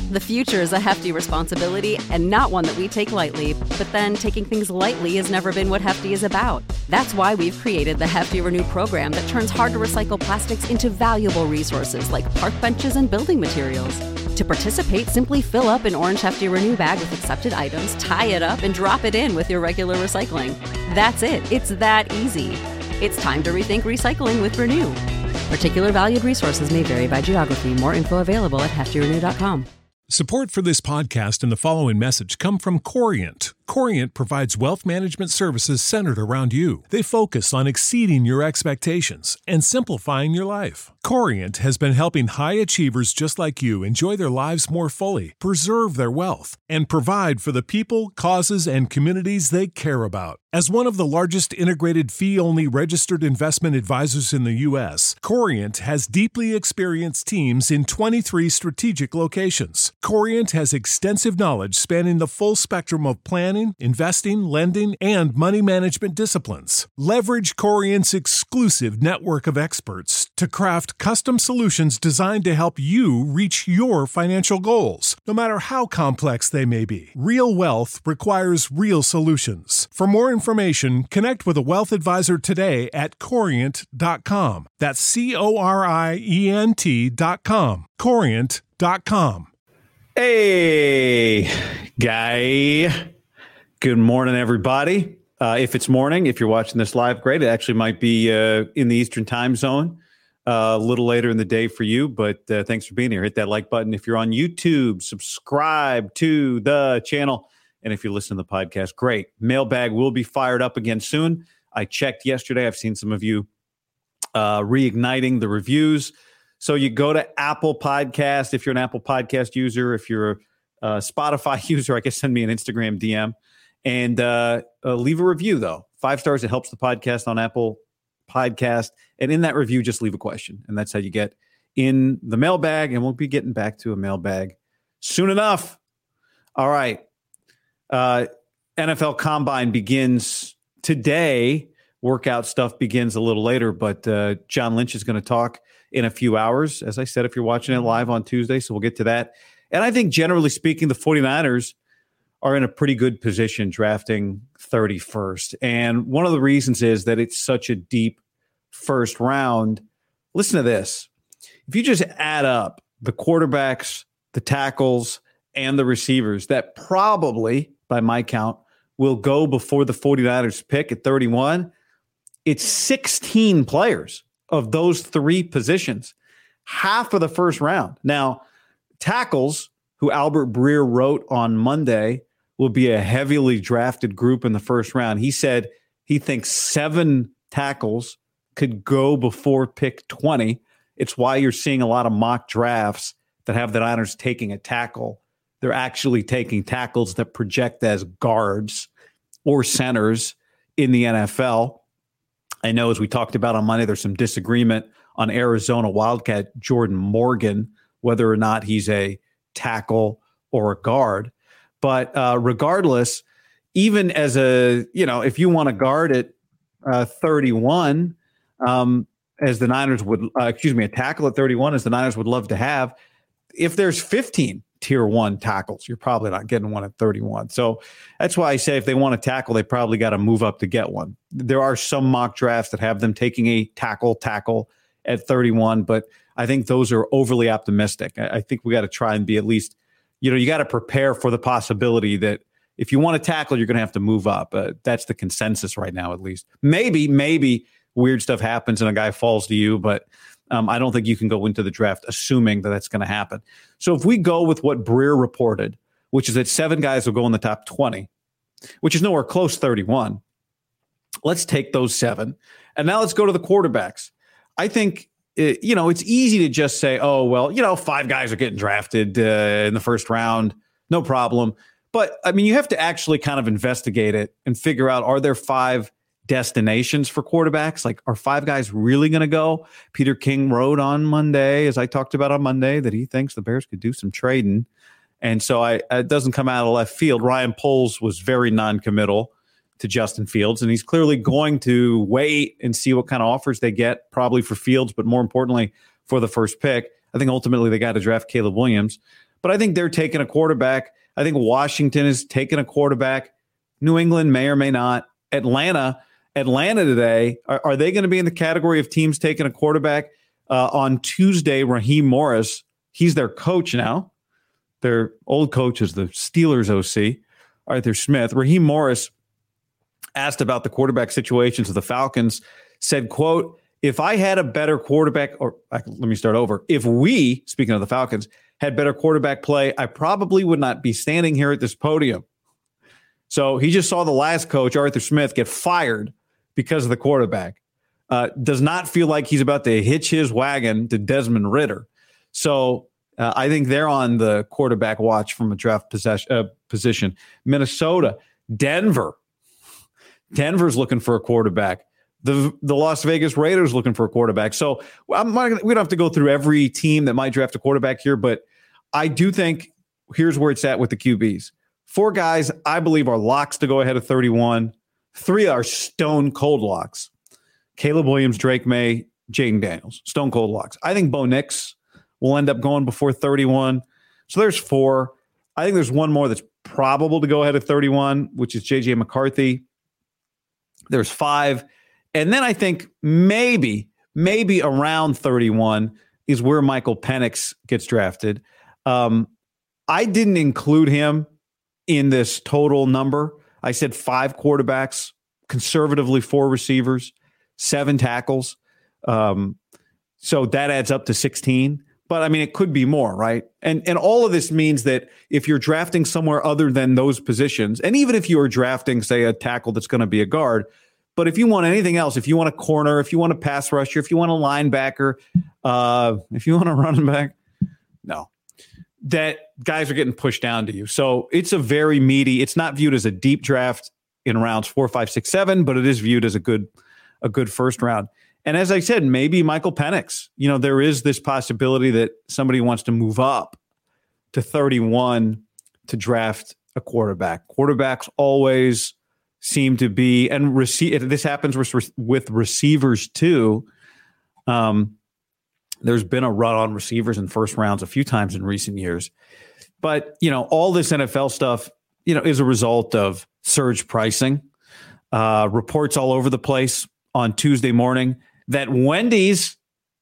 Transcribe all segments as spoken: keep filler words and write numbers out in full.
The future is a hefty responsibility and not one that we take lightly. But then taking things lightly has never been what Hefty is about. That's why we've created the Hefty Renew program that turns hard-to-recycle plastics into valuable resources like park benches and building materials. To participate, simply fill up an orange Hefty Renew bag with accepted items, tie it up, and drop it in with your regular recycling. That's it. It's that easy. It's time to rethink recycling with Renew. Particular valued resources may vary by geography. More info available at hefty renew dot com. Support for this podcast and the following message come from Corient. Corient provides wealth management services centered around you. They focus on exceeding your expectations and simplifying your life. Corient has been helping high achievers just like you enjoy their lives more fully, preserve their wealth, and provide for the people, causes, and communities they care about. As one of the largest integrated fee-only registered investment advisors in the U S, Corient has deeply experienced teams in twenty-three strategic locations. Corient has extensive knowledge spanning the full spectrum of planning, investing, lending, and money management disciplines. Leverage Corient's exclusive network of experts to craft custom solutions designed to help you reach your financial goals, no matter how complex they may be. Real wealth requires real solutions. For more information, connect with a wealth advisor today at corient dot com. That's C O R I E N T dot com. corient dot com. Hey, guy. Good morning, everybody. Uh, if it's morning, if you're watching this live, great. It actually might be uh, in the Eastern time zone, uh, a little later in the day for you, but uh, thanks for being here. Hit that like button. If you're on YouTube, subscribe to the channel. And if you listen to the podcast, great. Mailbag will be fired up again soon. I checked yesterday. I've seen some of you uh, reigniting the reviews. So you go to Apple Podcast. If you're an Apple Podcast user, if you're a Spotify user, I guess send me an Instagram D M and uh, uh, leave a review, though. Five stars. It helps the podcast on Apple Podcast. And in that review, just leave a question. And that's how you get in the mailbag. And we'll be getting back to a mailbag soon enough. All right. Uh, N F L Combine begins today. Workout stuff begins a little later, but uh, John Lynch is going to talk in a few hours, as I said, if you're watching it live on Tuesday. So we'll get to that. And I think generally speaking, the 49ers are in a pretty good position drafting thirty-first. And one of the reasons is that it's such a deep first round. Listen to this. If you just add up the quarterbacks, the tackles, and the receivers, that probably, by my count, will go before the 49ers pick at thirty-one. It's sixteen players of those three positions, half of the first round. Now, tackles, who Albert Breer wrote on Monday, will be a heavily drafted group in the first round. He said he thinks seven tackles could go before pick twenty. It's why you're seeing a lot of mock drafts that have the Niners taking a tackle. They're actually taking tackles that project as guards or centers in the N F L. I know, as we talked about on Monday, there's some disagreement on Arizona Wildcat Jordan Morgan, whether or not he's a tackle or a guard. But uh, regardless, even as a, you know, if you want to guard at uh, thirty-one, um, as the Niners would, uh, excuse me, a tackle at thirty-one, as the Niners would love to have, if there's fifteen tier one tackles, you're probably not getting one at thirty-one. So that's why I say if they want to tackle, they probably got to move up to get one. There are some mock drafts that have them taking a tackle tackle at thirty-one, but I think those are overly optimistic. I, I think we got to try and be at least, you know, you got to prepare for the possibility that if you want to tackle, you're going to have to move up. Uh, that's the consensus right now, at least. Maybe, maybe weird stuff happens and a guy falls to you, but Um, I don't think you can go into the draft assuming that that's going to happen. So if we go with what Breer reported, which is that seven guys will go in the top twenty, which is nowhere close thirty-one, let's take those seven. And now let's go to the quarterbacks. I think, it, you know, it's easy to just say, oh, well, you know, five guys are getting drafted uh, in the first round. No problem. But, I mean, you have to actually kind of investigate it and figure out, are there five destinations for quarterbacks? Like, are five guys really going to go? Peter King wrote on Monday, as I talked about on Monday, that he thinks the Bears could do some trading. And so I, it doesn't come out of left field. Ryan Poles was very non-committal to Justin Fields, and he's clearly going to wait and see what kind of offers they get, probably for Fields, but more importantly, for the first pick. I think ultimately they got to draft Caleb Williams. but I think they're taking a quarterback. I think Washington is taking a quarterback. New England may or may not. Atlanta, Atlanta today, are, are they going to be in the category of teams taking a quarterback? Uh, on Tuesday, Raheem Morris, he's their coach now. Their old coach is the Steelers O C, Arthur Smith. Raheem Morris, asked about the quarterback situations of the Falcons, said, quote, if I had a better quarterback, or let me start over. If we, speaking of the Falcons, had better quarterback play, I probably would not be standing here at this podium. So he just saw the last coach, Arthur Smith, get fired because of the quarterback. Uh, does not feel like he's about to hitch his wagon to Desmond Ridder. So uh, I think they're on the quarterback watch from a draft possess- uh, position. Minnesota, Denver. Denver's looking for a quarterback. The the Las Vegas Raiders looking for a quarterback. So I'm not gonna, we don't have to go through every team that might draft a quarterback here, but I do think here's where it's at with the Q Bs. Four guys I believe are locks to go ahead of thirty-one. Three are stone cold locks. Caleb Williams, Drake May, Jaden Daniels, stone cold locks. I think Bo Nix will end up going before thirty-one. So there's four. I think there's one more that's probable to go ahead of thirty-one, which is J J McCarthy. There's five. And then I think maybe, maybe around thirty-one is where Michael Penix gets drafted. Um, I didn't include him in this total number. I said five quarterbacks, conservatively four receivers, seven tackles. Um, so that adds up to sixteen. But I mean, it could be more, right? And and all of this means that if you're drafting somewhere other than those positions, and even if you are drafting, say, a tackle that's going to be a guard, but if you want anything else, if you want a corner, if you want a pass rusher, if you want a linebacker, uh, if you want a running back, no, that guys are getting pushed down to you. So it's a very meaty. It's not viewed as a deep draft in rounds four, five, six, seven, but it is viewed as a good a good first round. And as I said, maybe Michael Penix. You know, there is this possibility that somebody wants to move up to thirty-one to draft a quarterback. Quarterbacks always seem to be, and receive. This happens with, with receivers too. Um, there's been a run on receivers in first rounds a few times in recent years. But, you know, all this N F L stuff, you know, is a result of surge pricing. Uh, reports all over the place on Tuesday morning that Wendy's,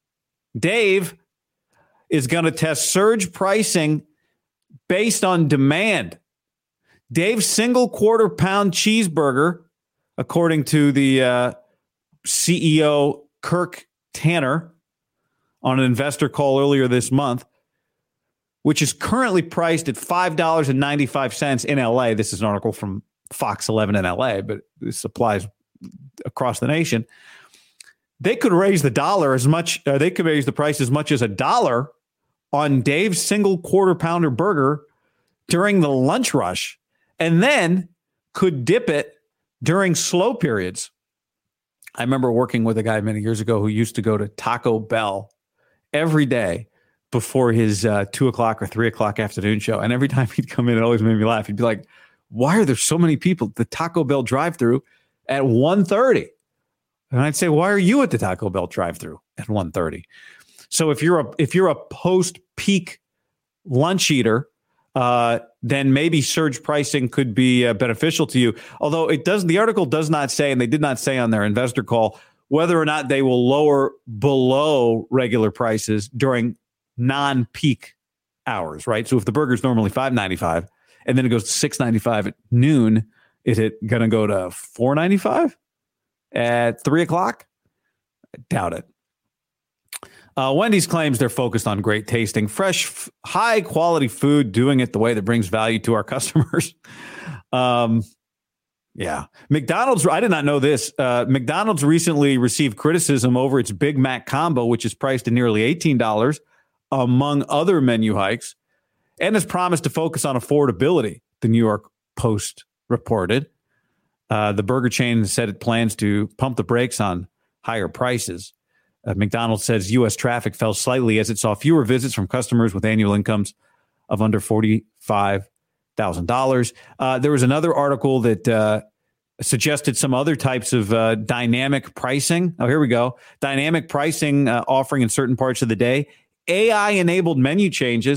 Dave, is going to test surge pricing based on demand. Dave's single quarter pound cheeseburger, according to the uh, C E O Kirk Tanner on an investor call earlier this month, which is currently priced at five dollars and ninety-five cents in L A. This is an article from Fox eleven in L A, but this applies across the nation. They could raise the dollar as much, uh, they could raise the price as much as a dollar on Dave's single quarter pounder burger during the lunch rush, and then could dip it during slow periods. I remember working with a guy many years ago who used to go to Taco Bell every day before his uh, two o'clock or three o'clock afternoon show. And every time he'd come in, it always made me laugh. He'd be like, why are there so many people at the Taco Bell drive-thru at one thirty? And I'd say, why are you at the Taco Bell drive-thru at one thirty? So if you're a if you're a post-peak lunch eater, uh, then maybe surge pricing could be uh, beneficial to you. Although it does, the article does not say, and they did not say on their investor call, whether or not they will lower below regular prices during non-peak hours, right? So if the burger's normally five ninety-five and then it goes to six ninety-five at noon, is it going to go to four ninety-five at three o'clock? I doubt it. Uh, Wendy's claims they're focused on great tasting, fresh, f- high-quality food, doing it the way that brings value to our customers. um, yeah. McDonald's, I did not know this. Uh, McDonald's recently received criticism over its Big Mac combo, which is priced at nearly eighteen dollars, among other menu hikes, and has promised to focus on affordability, the New York Post reported. Uh, the burger chain said it plans to pump the brakes on higher prices. Uh, McDonald's says U S traffic fell slightly as it saw fewer visits from customers with annual incomes of under forty-five thousand dollars. Uh, there was another article that uh, suggested some other types of uh, dynamic pricing. Oh, here we go. Dynamic pricing uh, offering in certain parts of the day, A I-enabled menu changes,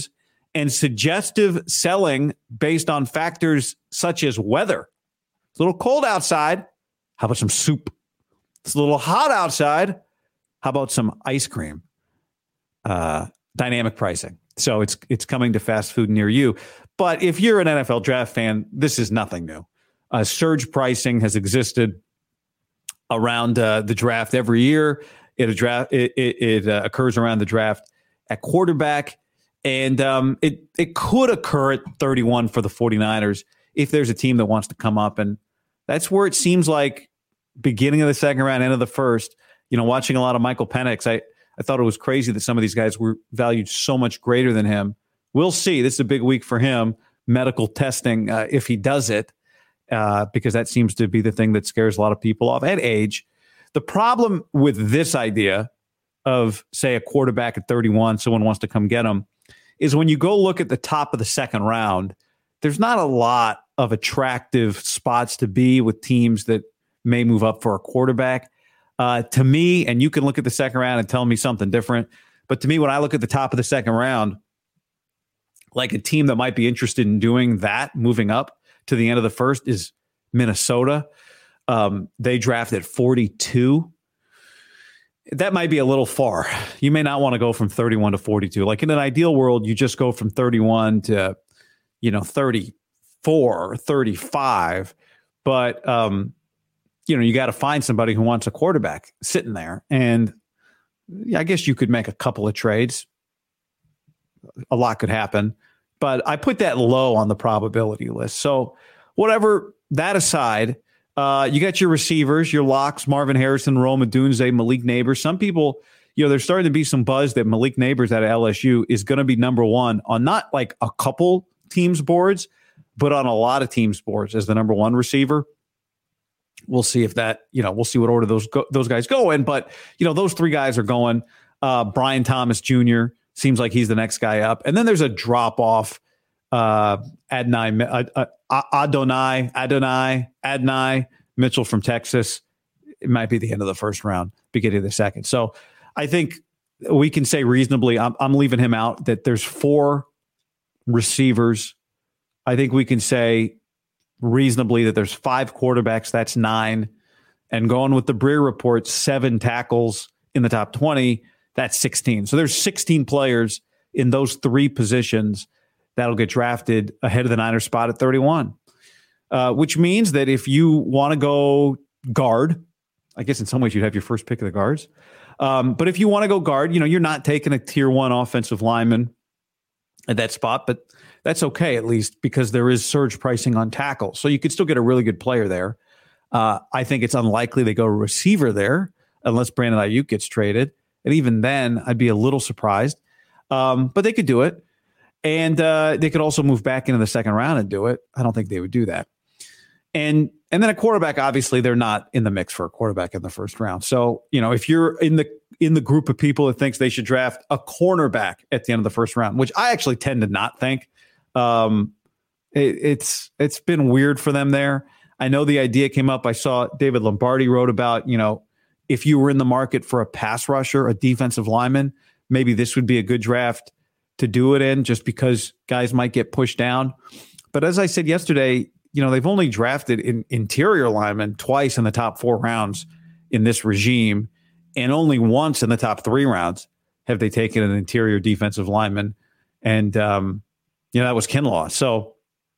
and suggestive selling based on factors such as weather. It's a little cold outside. How about some soup? It's a little hot outside. How about some ice cream? Uh, dynamic pricing. So it's it's coming to fast food near you. But if you're an N F L draft fan, this is nothing new. Uh, surge pricing has existed around uh, the draft every year. It, a draft, it, it, it uh, occurs around the draft at quarterback. And um, it, it could occur at thirty-one for the 49ers if there's a team that wants to come up. And that's where it seems like beginning of the second round, end of the first, you know, watching a lot of Michael Penix, I, I thought it was crazy that some of these guys were valued so much greater than him. We'll see. This is a big week for him. Medical testing, uh, if he does it, uh, because that seems to be the thing that scares a lot of people off, and age. The problem with this idea of, say, a quarterback at thirty-one, someone wants to come get him, is when you go look at the top of the second round, there's not a lot of attractive spots to be with teams that may move up for a quarterback. Uh, to me, and you can look at the second round and tell me something different, but to me, when I look at the top of the second round, like a team that might be interested in doing that, moving up to the end of the first, is Minnesota. Um, they drafted forty-two. That might be a little far. You may not want to go from thirty-one to forty-two. Like in an ideal world, you just go from thirty-one to, you know, thirty-four, thirty-five. But, um, you know, you got to find somebody who wants a quarterback sitting there. And yeah, I guess you could make a couple of trades. A lot could happen. But I put that low on the probability list. So whatever, that aside, uh, you got your receivers, your locks, Marvin Harrison, Rome Odunze, Malik Neighbors. Some people, you know, there's starting to be some buzz that Malik Neighbors out of L S U is going to be number one on not like a couple teams' boards, but on a lot of teams' boards as the number one receiver. We'll see if that, you know, we'll see what order those go, those guys go in. But, you know, those three guys are going. Uh, Brian Thomas Junior seems like he's the next guy up. And then there's a drop off. Uh, Adonai, uh, uh, Adonai, Adonai, Adonai Mitchell from Texas. It might be the end of the first round, beginning of the second. So I think we can say reasonably, I'm, I'm leaving him out, that there's four receivers. I think we can say reasonably that there's five quarterbacks. That's nine. And going with the Breer report, seven tackles in the top twenty. That's sixteen. So there's sixteen players in those three positions that'll get drafted ahead of the Niners spot at thirty-one, uh, which means that if you want to go guard, I guess in some ways you'd have your first pick of the guards. Um, but if you want to go guard, you know, you're not taking a tier one offensive lineman at that spot, but that's okay at least because there is surge pricing on tackles. So you could still get a really good player there. Uh, I think it's unlikely they go receiver there unless Brandon Ayuk gets traded. And even then, I'd be a little surprised. Um, but they could do it. And uh, they could also move back into the second round and do it. I don't think they would do that. And and then a quarterback, obviously, they're not in the mix for a quarterback in the first round. So, you know, if you're in the in the group of people that thinks they should draft a cornerback at the end of the first round, which I actually tend to not think, um, it, it's it's been weird for them there. I know the idea came up. I saw David Lombardi wrote about, you know, if you were in the market for a pass rusher, a defensive lineman, maybe this would be a good draft to do it in, just because guys might get pushed down. But as I said yesterday, you know, they've only drafted in interior linemen twice in the top four rounds in this regime, and only once in the top three rounds have they taken an interior defensive lineman. And, um, you know, that was Kinlaw. So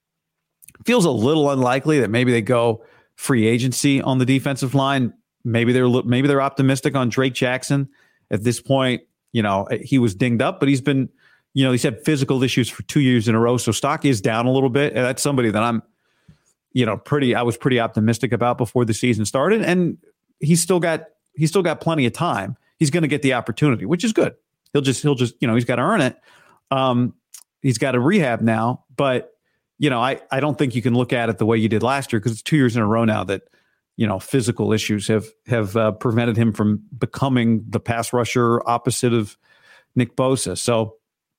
it feels a little unlikely that maybe they go free agency on the defensive line. Maybe they're maybe they're optimistic on Drake Jackson at this point. You know, he was dinged up, but he's been, you know, he's had physical issues for two years in a row. So stock is down a little bit. And that's somebody that I'm, you know, pretty, I was pretty optimistic about before the season started. And he's still got, he's still got plenty of time. He's going to get the opportunity, which is good. He'll just, he'll just, you know, he's got to earn it. Um, he's got to rehab now, but, you know, I, I don't think you can look at it the way you did last year, because it's two years in a row now that, you know, physical issues have, have uh, prevented him from becoming the pass rusher opposite of Nick Bosa. So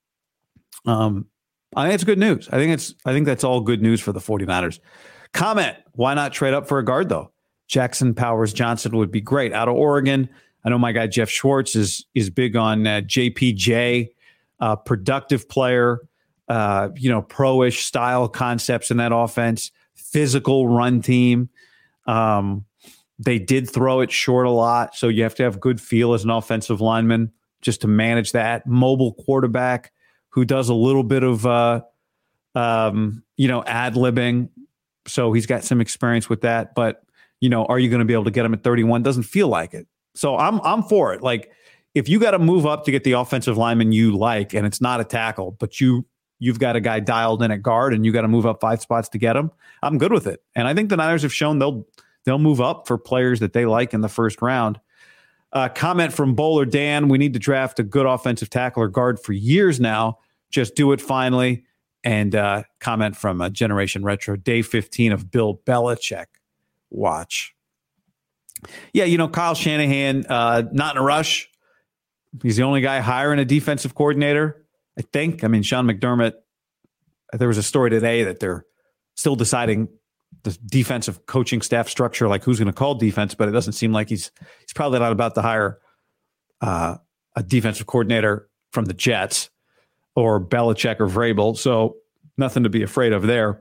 um, I think it's good news. I think it's, I think that's all good news for the 49ers. Comment, why not trade up for a guard, though? Jackson Powers Johnson would be great. Out of Oregon, I know my guy Jeff Schwartz is is big on uh, J P J, uh, productive player. uh, you know, pro-ish style concepts in that offense, physical run team. Um, they did throw it short a lot, so you have to have good feel as an offensive lineman just to manage that. Mobile quarterback who does a little bit of, uh, um, you know, ad-libbing, so he's got some experience with that. But, you know, are you going to be able to get him at thirty-one? Doesn't feel like it. So I'm I'm for it. Like, if you got to move up to get the offensive lineman you like, and it's not a tackle, but you you've got a guy dialed in at guard, and you got to move up five spots to get him, I'm good with it. And I think the Niners have shown they'll they'll move up for players that they like in the first round. Uh, comment from Bowler Dan: we need to draft a good offensive tackle or guard for years now. Just do it finally. And uh, comment from a Generation Retro, day fifteen of Bill Belichick watch. Yeah, you know, Kyle Shanahan, uh, not in a rush. He's the only guy hiring a defensive coordinator, I think. I mean, Sean McDermott, there was a story today that they're still deciding the defensive coaching staff structure, like who's going to call defense, but it doesn't seem like he's he's probably not about to hire uh, a defensive coordinator from the Jets or Belichick or Vrabel. So nothing to be afraid of there.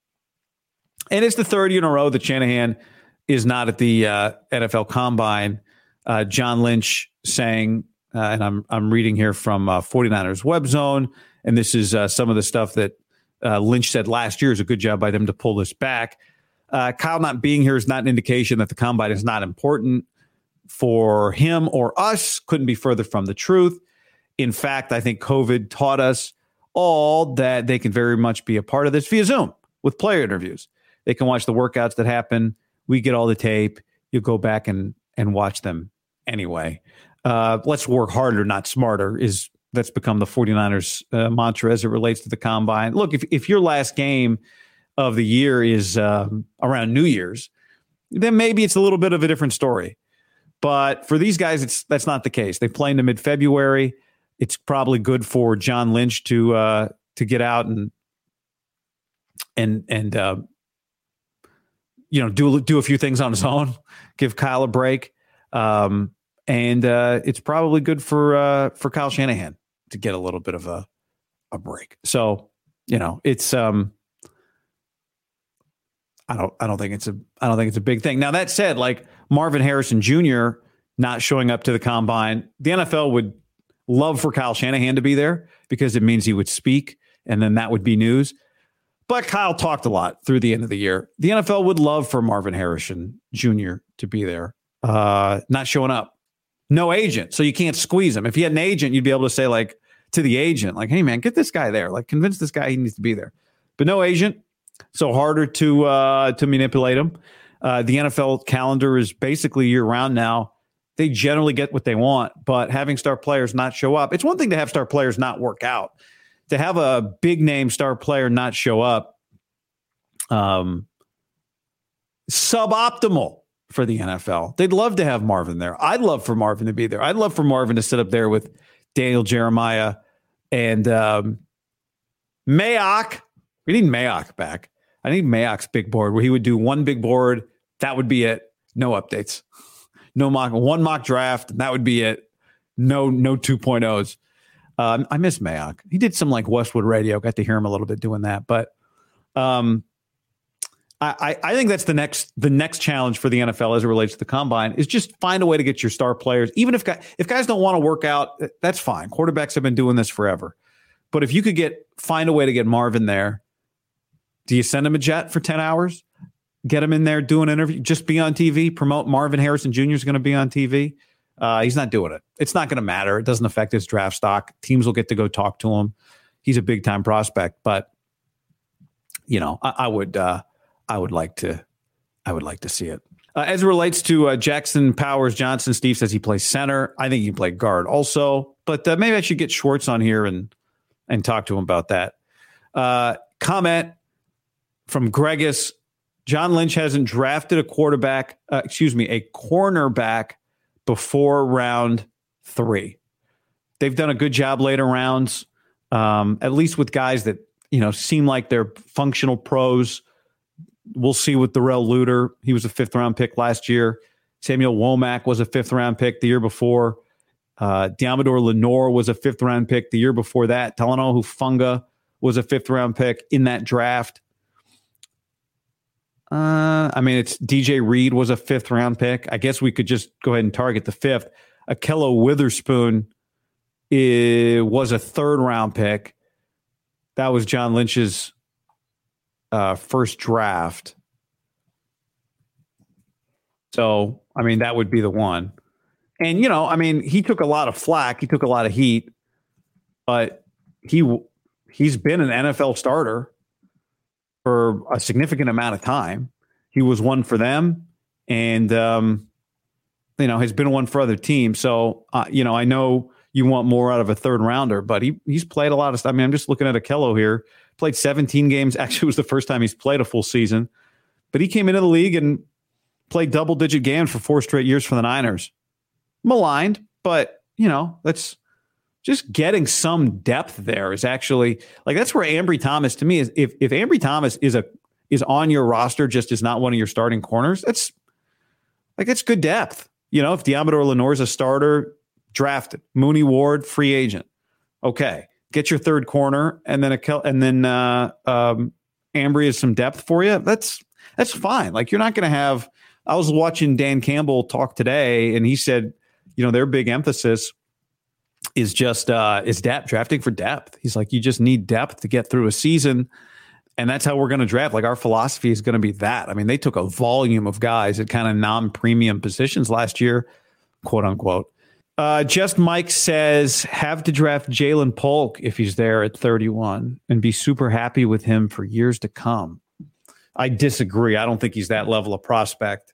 And it's the third year in a row that Shanahan is not at the uh, N F L Combine. Uh, John Lynch saying, uh, and I'm I'm reading here from uh, 49ers Web Zone, and this is uh, some of the stuff that uh, Lynch said last year is a good job by them to pull this back. Uh, Kyle not being here is not an indication that the Combine is not important for him or us. Couldn't be further from the truth. In fact, I think COVID taught us all that they can very much be a part of this via Zoom with player interviews. They can watch the workouts that happen. We get all the tape. You go back and and watch them anyway. Uh, let's work harder, not smarter, is that's become the 49ers uh, mantra as it relates to the Combine. Look, if, if your last game of the year is um, around New Year's, then maybe it's a little bit of a different story. But for these guys, it's that's not the case. They play into mid-February. It's probably good for John Lynch to uh, to get out and and and uh, you know do do a few things on his own, give Kyle a break, um, and uh, it's probably good for uh, for Kyle Shanahan to get a little bit of a a break. So you know it's um, I don't I don't think it's a I don't think it's a big thing. Now that said, like Marvin Harrison Junior not showing up to the Combine, the N F L would love for Kyle Shanahan to be there because it means he would speak, and then that would be news. But Kyle talked a lot through the end of the year. The N F L would love for Marvin Harrison Junior to be there, uh, not showing up. No agent, so you can't squeeze him. If you had an agent, you'd be able to say, like, to the agent, like, hey, man, get this guy there. Like, convince this guy he needs to be there. But no agent, so harder to uh, to manipulate him. Uh, the N F L calendar is basically year-round now. They generally get what they want, but having star players not show up, it's one thing to have star players not work out. To have a big name star player not show up, um, suboptimal for the N F L. They'd love to have Marvin there. I'd love for Marvin to be there. I'd love for Marvin to sit up there with Daniel Jeremiah and um, Mayock. We need Mayock back. I need Mayock's big board where he would do one big board. That would be it. No updates. No mock, one mock draft, and that would be it. No, no two point ohs. Um, I miss Mayock. He did some like Westwood Radio. Got to hear him a little bit doing that. But um, I, I, I think that's the next the next challenge for the N F L as it relates to the Combine is just find a way to get your star players. Even if if guys don't want to work out, that's fine. Quarterbacks have been doing this forever. But if you could get find a way to get Marvin there, do you send him a jet for ten hours? Get him in there, do an interview, just be on T V, promote Marvin Harrison Junior is going to be on T V. Uh, he's not doing it. It's not going to matter. It doesn't affect his draft stock. Teams will get to go talk to him. He's a big time prospect, but you know, I, I would, uh, I would like to, I would like to see it. Uh, as it relates to uh, Jackson Powers Johnson, Steve says he plays center. I think he can play guard also, but uh, maybe I should get Schwartz on here and and talk to him about that. Uh, comment from Gregus. John Lynch hasn't drafted a quarterback, uh, excuse me, a cornerback before round three. They've done a good job later rounds, um, at least with guys that, you know, seem like they're functional pros. We'll see with Darrell Luter. He was a fifth round pick last year. Samuel Womack was a fifth round pick the year before. Uh, Diamador Lenore was a fifth round pick the year before that. Talanoa Hufanga was a fifth round pick in that draft. Uh, I mean, it's D J Reed was a fifth round pick. I guess we could just go ahead and target the fifth. Akello Witherspoon is, was a third round pick. That was John Lynch's uh, first draft. So, I mean, that would be the one. And, you know, I mean, he took a lot of flack. He took a lot of heat. But he he's been an N F L starter for a significant amount of time. He was one for them and, um, you know, has been one for other teams. So, uh, you know, I know you want more out of a third rounder, but he he's played a lot of stuff. I mean, I'm just looking at Akello here. Played seventeen games. Actually, it was the first time he's played a full season. But he came into the league and played double-digit games for four straight years for the Niners. Maligned, but, you know, that's just getting some depth there is actually, like, that's where Ambry Thomas, to me, is if, if Ambry Thomas is a is on your roster, just is not one of your starting corners, that's, like, that's good depth. You know, if Diamador Lenore is a starter, drafted. Mooney Ward, free agent. Okay. Get your third corner, and then a and then uh, um, Ambry is some depth for you. That's that's fine. Like, you're not going to have. I was watching Dan Campbell talk today, and he said, you know, their big emphasis is just uh, is depth, drafting for depth. He's like, you just need depth to get through a season, and that's how we're going to draft. Like, our philosophy is going to be that. I mean, they took a volume of guys at kind of non-premium positions last year, quote unquote. Uh, Just Mike says, have to draft Ja'Lynn Polk if he's there at thirty-one and be super happy with him for years to come. I disagree. I don't think he's that level of prospect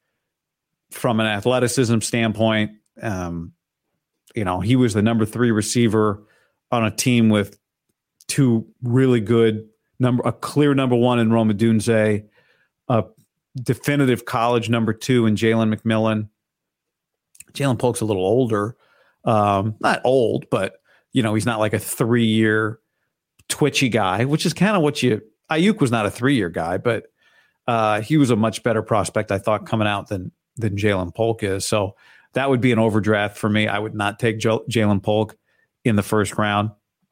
from an athleticism standpoint. Um, you know, he was the number three receiver on a team with two really good number, a clear number one in Rome Odunze, a definitive college number two in Jalen McMillan. Ja'Lynn Polk's a little older, um, not old, but, you know, he's not like a three-year twitchy guy, which is kind of what you – Ayuk was not a three-year guy, but uh, he was a much better prospect, I thought, coming out than than Ja'Lynn Polk is. So that would be an overdraft for me. I would not take J- Ja'Lynn Polk in the first round.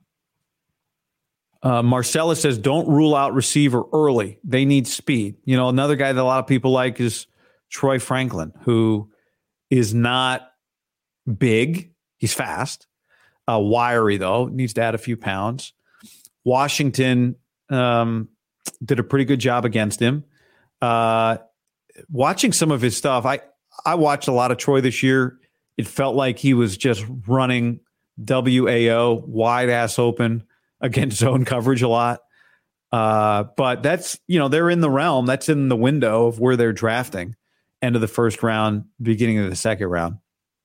Uh, Marcella says, don't rule out receiver early. They need speed. You know, another guy that a lot of people like is Troy Franklin, who – is not big. He's fast. Uh, wiry, though. Needs to add a few pounds. Washington um, did a pretty good job against him. Uh, watching some of his stuff, I, I watched a lot of Troy this year. It felt like he was just running W A O, wide ass open against zone coverage a lot. Uh, but that's, you know, they're in the realm. That's in the window of where they're drafting. End of the first round, beginning of the second round.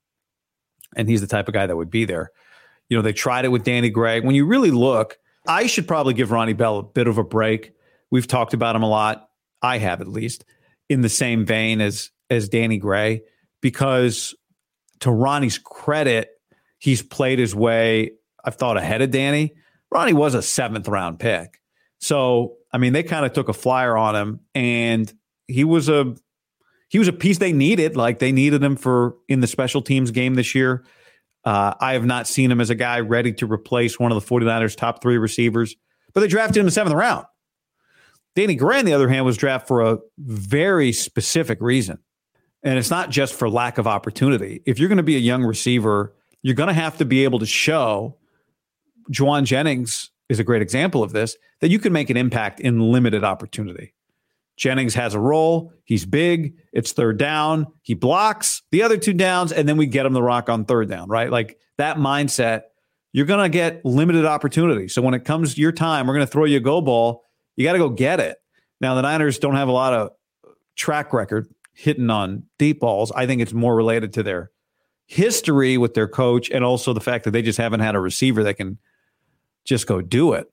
And he's the type of guy that would be there. You know, they tried it with Danny Gray. When you really look, I should probably give Ronnie Bell a bit of a break. We've talked about him a lot. I have, at least, in the same vein as, as Danny Gray, because to Ronnie's credit, he's played his way, I've thought, ahead of Danny. Ronnie was a seventh round pick. So, I mean, they kind of took a flyer on him, and he was a, He was a piece they needed, like they needed him for in the special teams game this year. Uh, I have not seen him as a guy ready to replace one of the 49ers' top three receivers, but they drafted him in the seventh round. Danny Gray, on the other hand, was drafted for a very specific reason. And it's not just for lack of opportunity. If you're going to be a young receiver, you're going to have to be able to show, Juwan Jennings is a great example of this, that you can make an impact in limited opportunity. Jennings has a role. He's big. It's third down. He blocks the other two downs, and then we get him the rock on third down, right? Like that mindset, you're going to get limited opportunity. So when it comes to your time, we're going to throw you a go ball. You got to go get it. Now, the Niners don't have a lot of track record hitting on deep balls. I think it's more related to their history with their coach and also the fact that they just haven't had a receiver that can just go do it.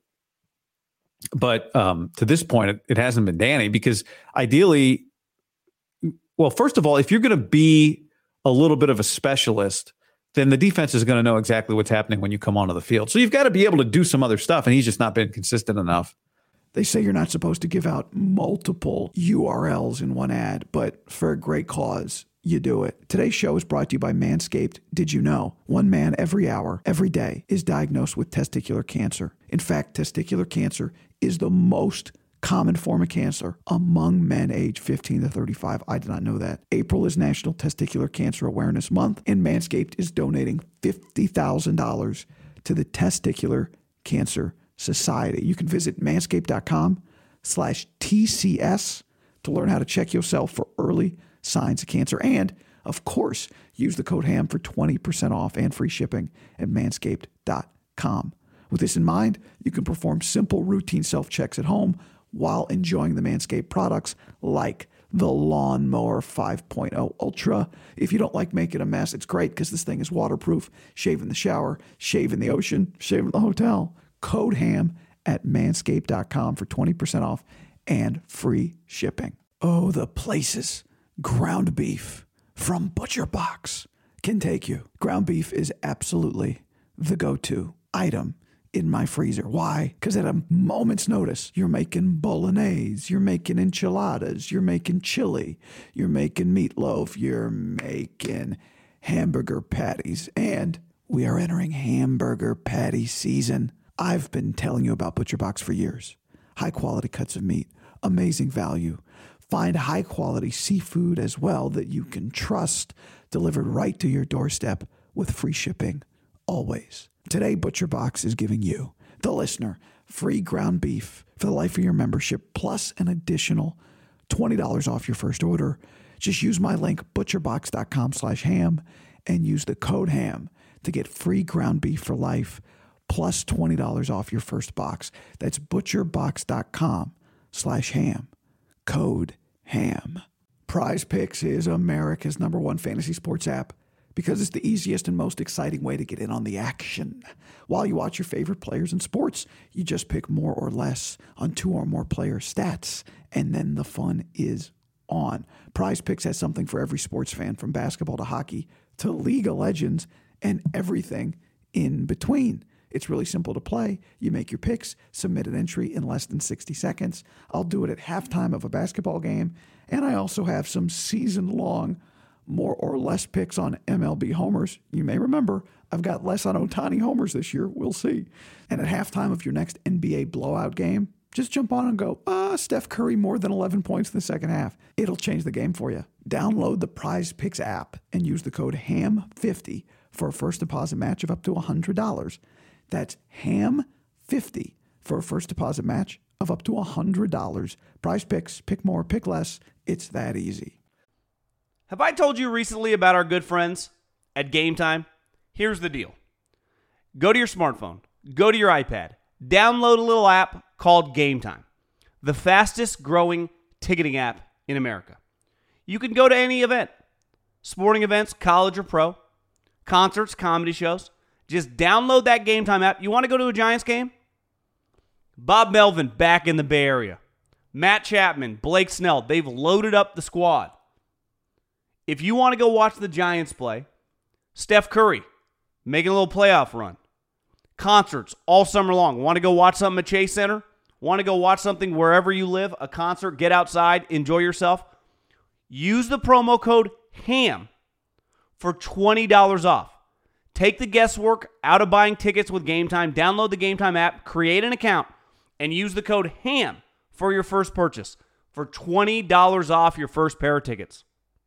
But um, to this point, it, it hasn't been Danny, because ideally, well, first of all, if you're going to be a little bit of a specialist, then the defense is going to know exactly what's happening when you come onto the field. So you've got to be able to do some other stuff, and he's just not been consistent enough. They say you're not supposed to give out multiple U R Ls in one ad, but for a great cause, you do it. Today's show is brought to you by Manscaped. Did you know? One man every hour, every day, is diagnosed with testicular cancer. In fact, testicular cancer is the most common form of cancer among men aged fifteen to thirty-five. I did not know that. April is National Testicular Cancer Awareness Month, and Manscaped is donating fifty thousand dollars to the Testicular Cancer Society. You can visit manscaped.com slash TCS to learn how to check yourself for early signs of cancer. And, of course, use the code HAM for twenty percent off and free shipping at manscaped dot com. With this in mind, you can perform simple routine self-checks at home while enjoying the Manscaped products like the Lawnmower five point oh Ultra. If you don't like making a mess, it's great because this thing is waterproof. Shave in the shower, shave in the ocean, shave in the hotel. Code HAM at manscaped dot com for twenty percent off and free shipping. Oh, the places ground beef from ButcherBox can take you. Ground beef is absolutely the go-to item in my freezer. Why? Because at a moment's notice, you're making bolognese, you're making enchiladas, you're making chili, you're making meatloaf, you're making hamburger patties, and we are entering hamburger patty season. I've been telling you about ButcherBox for years. High quality cuts of meat, amazing value. Find high quality seafood as well that you can trust, delivered right to your doorstep with free shipping always. Today, ButcherBox is giving you, the listener, free ground beef for the life of your membership, plus an additional twenty dollars off your first order. Just use my link, butcherbox.com slash ham, and use the code HAM to get free ground beef for life, plus twenty dollars off your first box. That's butcherbox.com slash ham. Code HAM. Prize Picks is America's number one fantasy sports app because it's the easiest and most exciting way to get in on the action. While you watch your favorite players in sports, you just pick more or less on two or more player stats, and then the fun is on. Prize Picks has something for every sports fan, from basketball to hockey to League of Legends and everything in between. It's really simple to play. You make your picks, submit an entry in less than sixty seconds. I'll do it at halftime of a basketball game, and I also have some season-long more or less picks on M L B homers. You may remember, I've got less on Ohtani homers this year. We'll see. And at halftime of your next N B A blowout game, just jump on and go, ah, Steph Curry more than eleven points in the second half. It'll change the game for you. Download the Prize Picks app and use the code HAM fifty for a first deposit match of up to one hundred dollars. That's HAM fifty for a first deposit match of up to one hundred dollars. Prize Picks, pick more, pick less. It's that easy. Have I told you recently about our good friends at Game Time? Here's the deal. Go to your smartphone, go to your iPad, download a little app called Game Time, the fastest growing ticketing app in America. You can go to any event, sporting events, college or pro, concerts, comedy shows. Just download that Game Time app. You want to go to a Giants game? Bob Melvin back in the Bay Area. Matt Chapman, Blake Snell, they've loaded up the squad. If you want to go watch the Giants play, Steph Curry making a little playoff run. Concerts all summer long. Want to go watch something at Chase Center? Want to go watch something wherever you live? A concert, get outside, enjoy yourself? Use the promo code HAM for twenty dollars off. Take the guesswork out of buying tickets with Game Time. Download the Game Time app, create an account, and use the code HAM for your first purchase for twenty dollars off your first pair of tickets.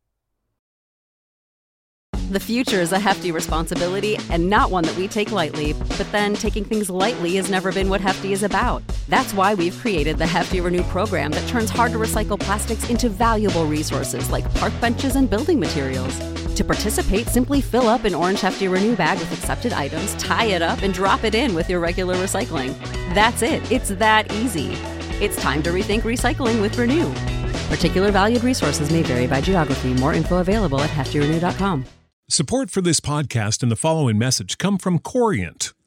The future is a hefty responsibility and not one that we take lightly. But then taking things lightly has never been what Hefty is about. That's why we've created the Hefty Renew program that turns hard-to-recycle plastics into valuable resources like park benches and building materials. To participate, simply fill up an orange Hefty Renew bag with accepted items, tie it up, and drop it in with your regular recycling. That's it. It's that easy. It's time to rethink recycling with Renew. Particular valued resources may vary by geography. More info available at hefty renew dot com. Support for this podcast and the following message come from Corient.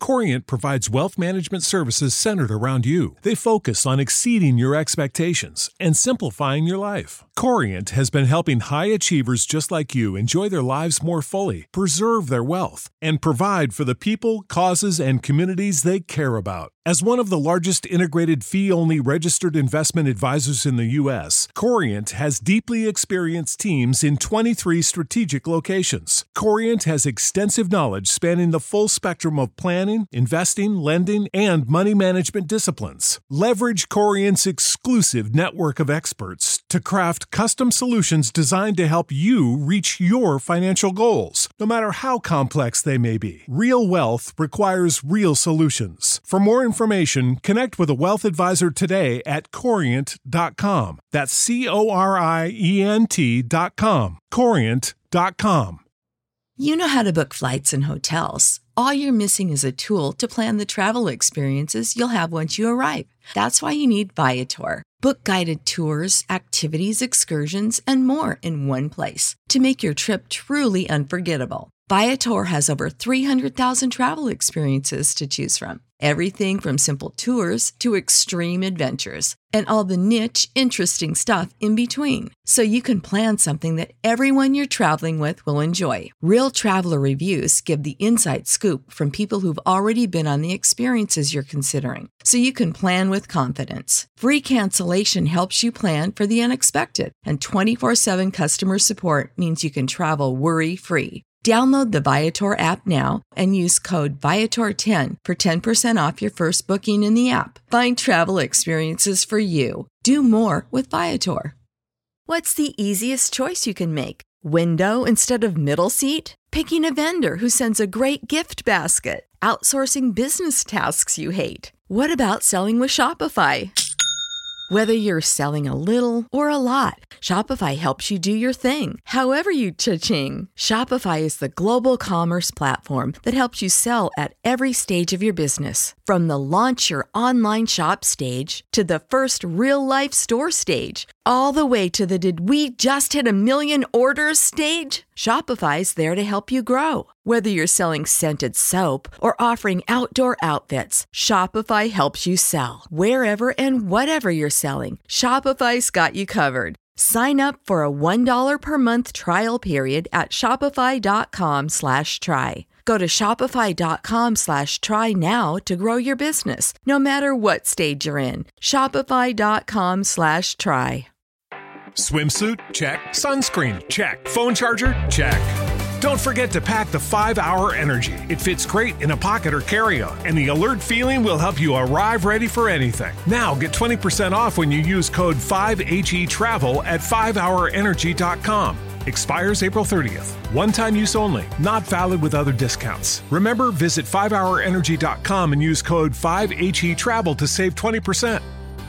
Corient provides wealth management services centered around you. They focus on exceeding your expectations and simplifying your life. Corient has been helping high achievers just like you enjoy their lives more fully, preserve their wealth, and provide for the people, causes, and communities they care about. As one of the largest integrated fee-only registered investment advisors in the U S, Corient has deeply experienced teams in twenty-three strategic locations. Corient has extensive knowledge spanning the full spectrum of planning, investing, lending, and money management disciplines. Leverage Corient's exclusive network of experts to craft custom solutions designed to help you reach your financial goals, no matter how complex they may be. Real wealth requires real solutions. For more information, connect with a wealth advisor today at corient dot com. That's C O R I E N T dot com. corient dot com. You know how to book flights and hotels. All you're missing is a tool to plan the travel experiences you'll have once you arrive. That's why you need Viator. Book guided tours, activities, excursions, and more in one place to make your trip truly unforgettable. Viator has over three hundred thousand travel experiences to choose from. Everything from simple tours to extreme adventures and all the niche, interesting stuff in between. So you can plan something that everyone you're traveling with will enjoy. Real traveler reviews give the inside scoop from people who've already been on the experiences you're considering. So you can plan with confidence. Free cancellation helps you plan for the unexpected. And twenty-four seven customer support means you can travel worry-free. Download the Viator app now and use code Viator ten for ten percent off your first booking in the app. Find travel experiences for you. Do more with Viator. What's the easiest choice you can make? Window instead of middle seat? Picking a vendor who sends a great gift basket? Outsourcing business tasks you hate? What about selling with Shopify? Whether you're selling a little or a lot, Shopify helps you do your thing, however you cha-ching. Shopify is the global commerce platform that helps you sell at every stage of your business. From the launch your online shop stage to the first real-life store stage, all the way to the did we just hit a million orders stage. Shopify's there to help you grow. Whether you're selling scented soap or offering outdoor outfits, Shopify helps you sell. Wherever and whatever you're selling, Shopify's got you covered. Sign up for a one dollar per month trial period at shopify.com slash try. Go to shopify.com slash try now to grow your business, no matter what stage you're in. Shopify.com slash try. Swimsuit? Check. Sunscreen? Check. Phone charger? Check. Don't forget to pack the five hour Energy. It fits great in a pocket or carry-on, and the alert feeling will help you arrive ready for anything. Now get twenty percent off when you use code five H E travel at five hour energy dot com. Expires April thirtieth. One-time use only. Not valid with other discounts. Remember, visit five hour energy dot com and use code five H E travel to save twenty percent.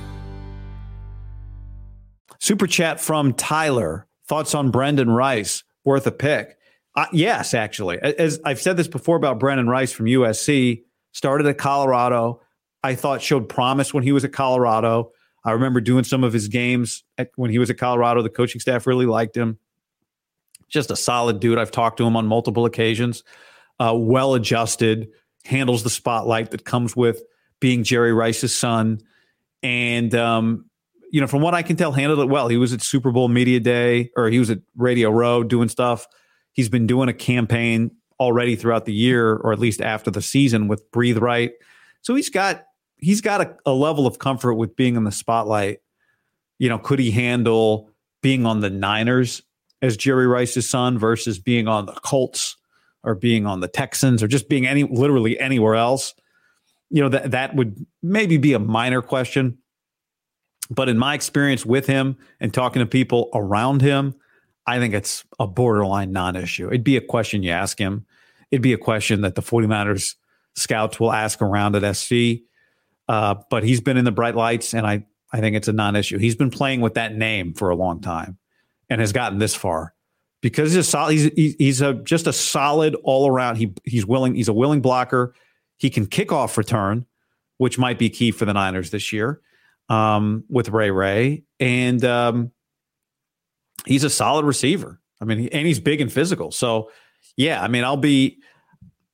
Super chat from Tyler. Thoughts on Brendan Rice? Worth a pick. Uh, yes, actually. As I've said this before about Brendan Rice from U S C, started at Colorado. I thought showed promise when he was at Colorado. I remember doing some of his games at, when he was at Colorado. The coaching staff really liked him. Just a solid dude. I've talked to him on multiple occasions. Uh, well-adjusted, handles the spotlight that comes with being Jerry Rice's son. And, um, you know, from what I can tell, handled it well. He was at Super Bowl Media Day, or he was at Radio Row doing stuff. He's been doing a campaign already throughout the year, or at least after the season, with Breathe Right. So he's got he's got a, a level of comfort with being in the spotlight. You know, could he handle being on the Niners as Jerry Rice's son versus being on the Colts or being on the Texans or just being any literally anywhere else? You know, that that would maybe be a minor question. But in my experience with him and talking to people around him, I think it's a borderline non-issue. It'd be a question you ask him. It'd be a question that the 49ers scouts will ask around at S C. Uh, but he's been in the bright lights, and I, I think it's a non-issue. He's been playing with that name for a long time and has gotten this far because he's a solid, he's, he's a, just a solid all-around. He he's willing. He's a willing blocker. He can kick off return, which might be key for the Niners this year um, with Ray Ray. And um, he's a solid receiver. I mean, and he's big and physical. So, yeah, I mean, I'll be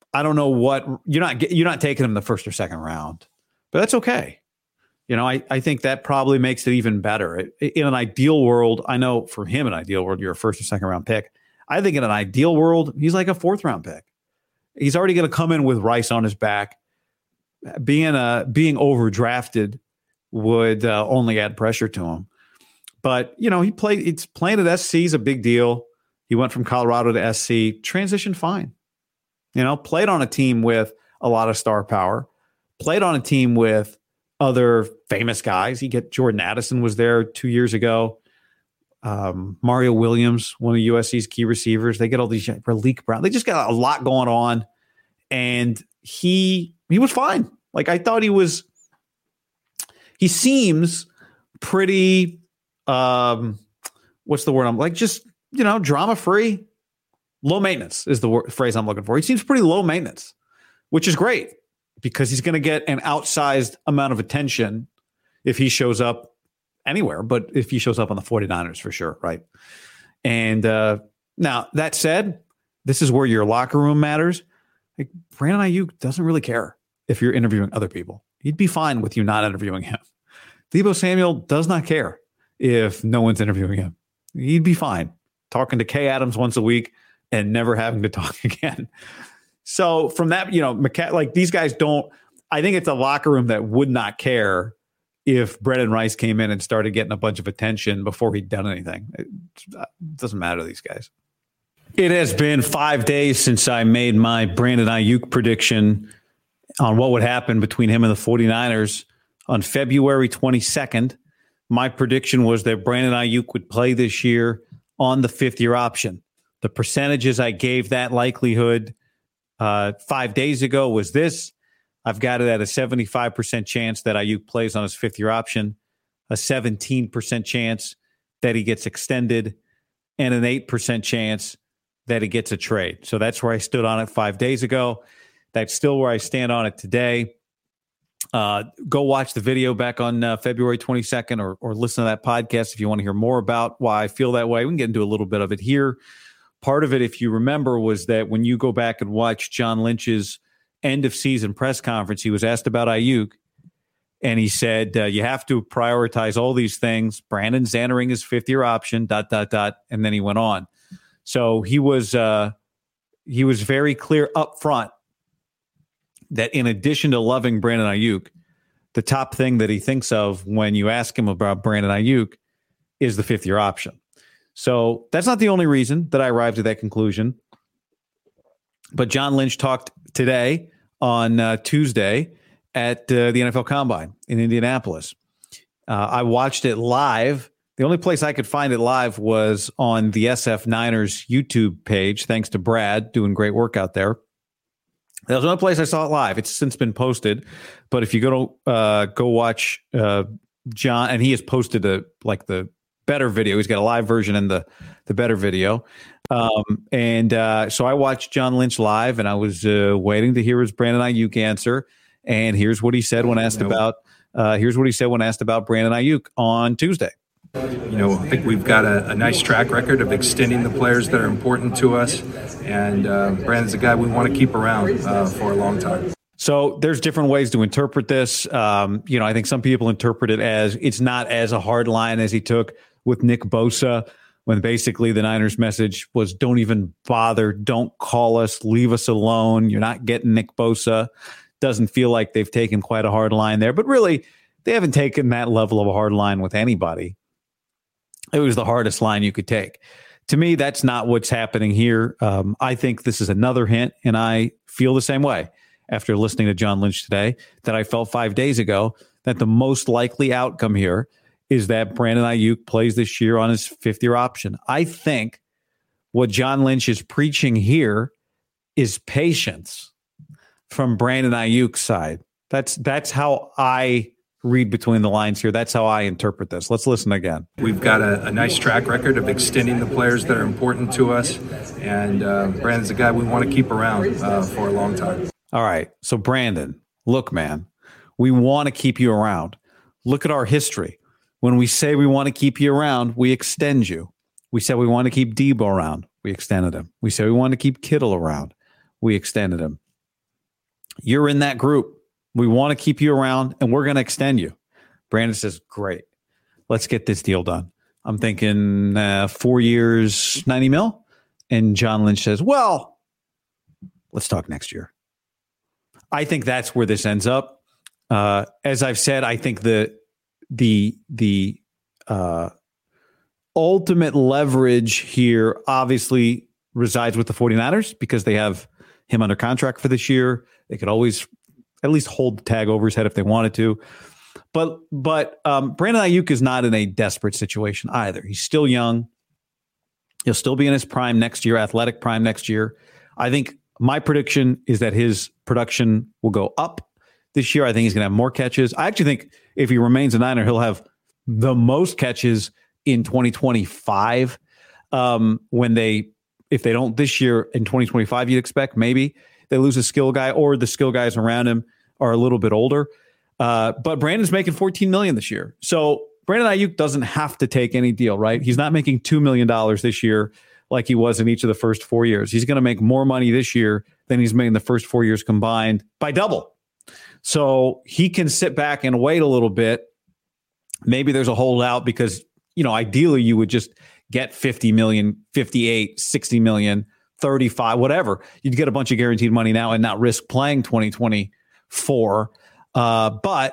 I don't know what you're not you're not taking him the first or second round, but that's okay. You know, I, I think that probably makes it even better. In an ideal world, I know for him, an ideal world, you're a first or second round pick. I think in an ideal world, he's like a fourth round pick. He's already going to come in with Rice on his back. Being uh, being overdrafted would uh, only add pressure to him. But, you know, he played, it's playing at S C is a big deal. He went from Colorado to S C, transitioned fine. You know, played on a team with a lot of star power, played on a team with other famous guys. You get Jordan Addison was there two years ago. Um, Mario Williams, one of U S C's key receivers. They get all these Malik Brown. They just got a lot going on, and he he was fine. Like I thought he was. He seems pretty. Um, what's the word? I'm like just you know drama free, low maintenance is the word, phrase I'm looking for. He seems pretty low maintenance, which is great, because he's going to get an outsized amount of attention if he shows up anywhere, but if he shows up on the 49ers for sure, right? And uh, now, that said, this is where your locker room matters. Like, Brandon Aiyuk doesn't really care if you're interviewing other people. He'd be fine with you not interviewing him. Deebo Samuel does not care if no one's interviewing him. He'd be fine talking to Kay Adams once a week and never having to talk again. So from that, you know, McCa- like these guys don't, I think it's a locker room that would not care if Brendan Rice came in and started getting a bunch of attention before he'd done anything. It doesn't matter to these guys. It has been five days since I made my Brandon Aiyuk prediction on what would happen between him and the 49ers. On February twenty-second, my prediction was that Brandon Aiyuk would play this year on the fifth-year option. The percentages I gave that likelihood Uh, five days ago was this. I've got it at a seventy-five percent chance that Aiyuk plays on his fifth year option, a seventeen percent chance that he gets extended, and an eight percent chance that he gets a trade. So that's where I stood on it five days ago. That's still where I stand on it today. Uh, go watch the video back on uh, February twenty-second, or, or listen to that podcast if you want to hear more about why I feel that way. We can get into a little bit of it here. Part of it, if you remember, was that when you go back and watch John Lynch's end of season press conference, he was asked about Aiyuk, and he said, uh, you have to prioritize all these things. Brandon's entering his fifth year option, dot, dot, dot. And then he went on. So he was, uh, he was very clear up front that in addition to loving Brandon Aiyuk, the top thing that he thinks of when you ask him about Brandon Aiyuk is the fifth year option. So that's not the only reason that I arrived at that conclusion. But John Lynch talked today on uh, Tuesday at uh, the N F L Combine in Indianapolis. Uh, I watched it live. The only place I could find it live was on the S F Niners YouTube page, thanks to Brad doing great work out there. That was the only place I saw it live. It's since been posted. But if you go to uh, go watch uh, John, and he has posted a like the better video. He's got a live version and the the better video. Um, and uh, so I watched John Lynch live, and I was uh, waiting to hear his Brandon Aiyuk answer. And here's what he said when asked about. Uh, here's what he said when asked about Brandon Aiyuk on Tuesday. You know, I think we've got a, a nice track record of extending the players that are important to us, and uh, Brandon's a guy we want to keep around uh, for a long time. So there's different ways to interpret this. Um, you know, I think some people interpret it as it's not as a hard line as he took with Nick Bosa, when basically the Niners message was, don't even bother, don't call us, leave us alone. You're not getting Nick Bosa. Doesn't feel like they've taken quite a hard line there, but really they haven't taken that level of a hard line with anybody. It was the hardest line you could take. To me, that's not what's happening here. Um, I think this is another hint, and I feel the same way after listening to John Lynch today that I felt five days ago, that the most likely outcome here is that Brandon Aiyuk plays this year on his fifth year option. I think what John Lynch is preaching here is patience from Brandon Aiyuk's side. That's that's how I read between the lines here. That's how I interpret this. Let's listen again. We've got a, a nice track record of extending the players that are important to us, and uh, Brandon's a guy we want to keep around uh, for a long time. All right. So Brandon, look, man, we want to keep you around. Look at our history. When we say we want to keep you around, we extend you. We said we want to keep Deebo around. We extended him. We said we want to keep Kittle around. We extended him. you're in that group. We want to keep you around, and we're going to extend you. Brandon says, great. Let's get this deal done. I'm thinking uh, four years, ninety mil. And John Lynch says, well, let's talk next year. I think that's where this ends up. Uh, as I've said, I think the the the uh, ultimate leverage here obviously resides with the 49ers because they have him under contract for this year. They could always at least hold the tag over his head if they wanted to. But but um, Brandon Ayuk is not in a desperate situation either. He's still young. He'll still be in his prime next year, athletic prime next year. I think my prediction is that his production will go up this year. I think he's going to have more catches. I actually think if he remains a Niner, he'll have the most catches in twenty twenty-five. Um, when they, if they don't this year in twenty twenty-five, you'd expect maybe they lose a skill guy or the skill guys around him are a little bit older. Uh, but Brandon's making fourteen million dollars this year. So Brandon Ayuk doesn't have to take any deal, right? He's not making two million dollars this year like he was in each of the first four years. He's going to make more money this year than he's made in the first four years combined by double. So he can sit back and wait a little bit. Maybe there's a holdout because, you know, ideally you would just get fifty million, fifty-eight, sixty million, thirty-five, whatever. You'd get a bunch of guaranteed money now and not risk playing twenty twenty-four. Uh, but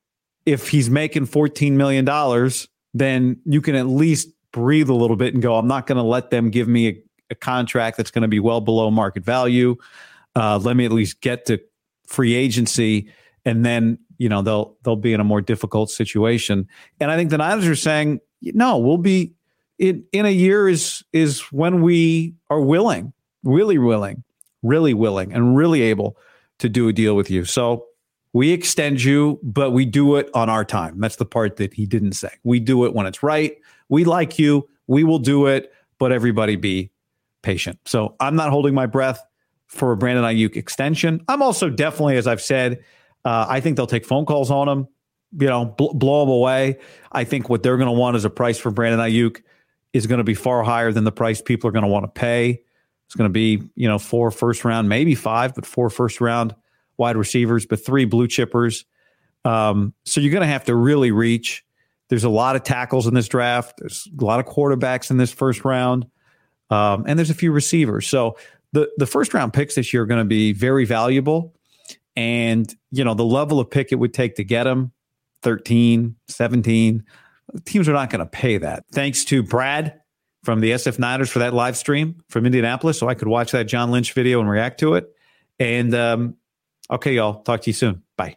if he's making fourteen million dollars, then you can at least breathe a little bit and go, I'm not going to let them give me a, a contract that's going to be well below market value. Uh, let me at least get to free agency, and then, you know, they'll they'll be in a more difficult situation. And I think the Niners are saying, no, we'll be in in a year is is when we are willing, really willing, really willing, and really able to do a deal with you. So we extend you, but we do it on our time. That's the part that he didn't say. We do it when it's right. We like you. We will do it, but everybody be patient. So I'm not holding my breath for a Brandon Ayuk extension. I'm also definitely, as I've said, uh, I think they'll take phone calls on him, you know, bl- blow him away. I think what they're going to want as a price for Brandon Ayuk is going to be far higher than the price people are going to want to pay. It's going to be, you know, four first round, maybe five, but four first round wide receivers, but three blue chippers. Um, so you're going to have to really reach. There's a lot of tackles in this draft. There's a lot of quarterbacks in this first round. Um, and there's a few receivers. So the, the first round picks this year are going to be very valuable. And, you know, the level of pick it would take to get them, thirteen, seventeen, teams are not going to pay that. Thanks to Brad from the S F Niners for that live stream from Indianapolis, so I could watch that John Lynch video and react to it. And, um, okay, y'all. Talk to you soon. Bye.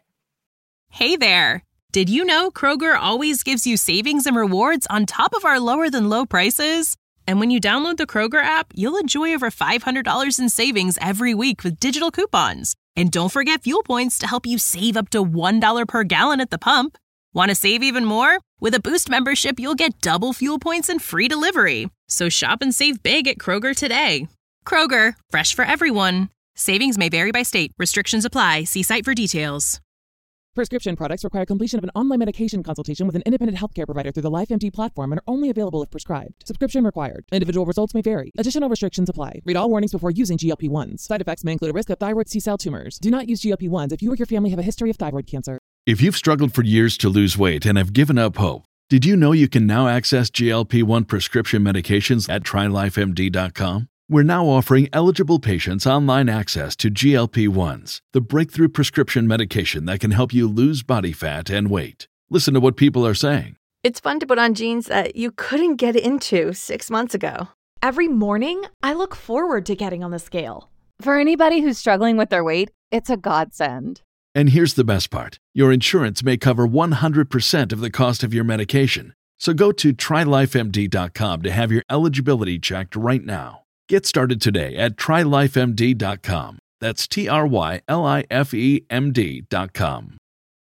Hey there. Did you know Kroger always gives you savings and rewards on top of our lower than low prices? And when you download the Kroger app, you'll enjoy over five hundred dollars in savings every week with digital coupons. And don't forget fuel points to help you save up to one dollar per gallon at the pump. Want to save even more? With a Boost membership, you'll get double fuel points and free delivery. So shop and save big at Kroger today. Kroger, fresh for everyone. Savings may vary by state. Restrictions apply. See site for details. Prescription products require completion of an online medication consultation with an independent healthcare provider through the LifeMD platform and are only available if prescribed. Subscription required. Individual results may vary. Additional restrictions apply. Read all warnings before using G L P one s. Side effects may include a risk of thyroid C-cell tumors. Do not use G L P one s if you or your family have a history of thyroid cancer. If you've struggled for years to lose weight and have given up hope, did you know you can now access G L P one prescription medications at try life M D dot com? We're now offering eligible patients online access to G L P one s, the breakthrough prescription medication that can help you lose body fat and weight. Listen to what people are saying. It's fun to put on jeans that you couldn't get into six months ago. Every morning, I look forward to getting on the scale. For anybody who's struggling with their weight, it's a godsend. And here's the best part. Your insurance may cover one hundred percent of the cost of your medication. So go to try life M D dot com to have your eligibility checked right now. Get started today at try life M D dot com. That's T R Y L I F E M D dot com.